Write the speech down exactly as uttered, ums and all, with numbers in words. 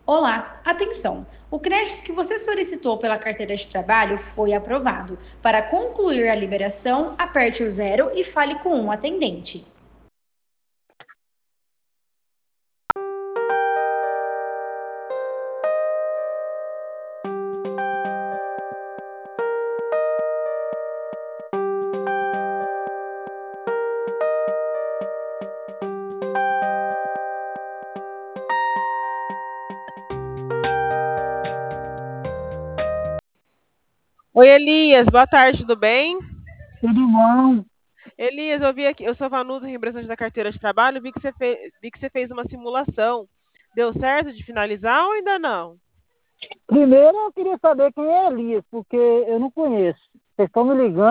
Olá, atenção! O crédito que você solicitou pela carteira de trabalho foi aprovado. Para concluir a liberação, aperte o zero e fale com um atendente. Oi, Elias, boa tarde, tudo bem? Tudo bom? Elias, eu vi aqui, eu sou Vanusa, representante da carteira de trabalho, vi que você fez, vi que você fez uma simulação. Deu certo de finalizar ou ainda não? Primeiro eu queria saber quem é Elias, porque eu não conheço. Vocês estão me ligando.